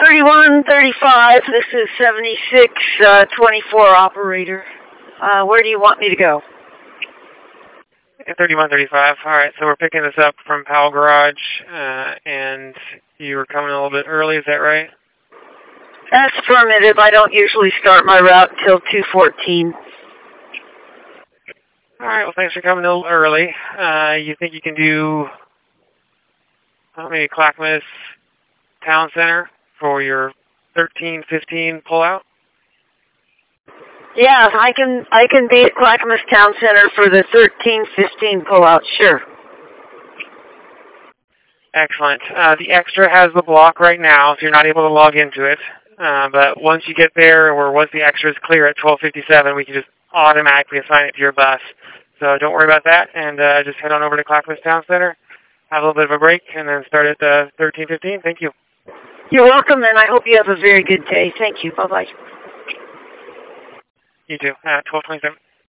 3135, this is 7624 operator. Where do you want me to go? 3135. All right, so we're picking this up from Powell Garage, and you were coming a little bit early, is that right? That's affirmative. I don't usually start my route until 2:14. All right, well, thanks for coming a little early. You think you can do maybe Clackamas Town Center for your 13:15 pullout? Yeah, I can be at Clackamas Town Center for the 13:15 pullout, sure. Excellent. The extra has the block right now, so you're not able to log into it. But once you get there, or once the extra is clear at 12:57, we can just automatically assign it to your bus. So don't worry about that, and just head on over to Clackamas Town Center, have a little bit of a break, and then start at 13:15. Thank you. You're welcome, and I hope you have a very good day. Thank you. Bye-bye. You too. 12:27.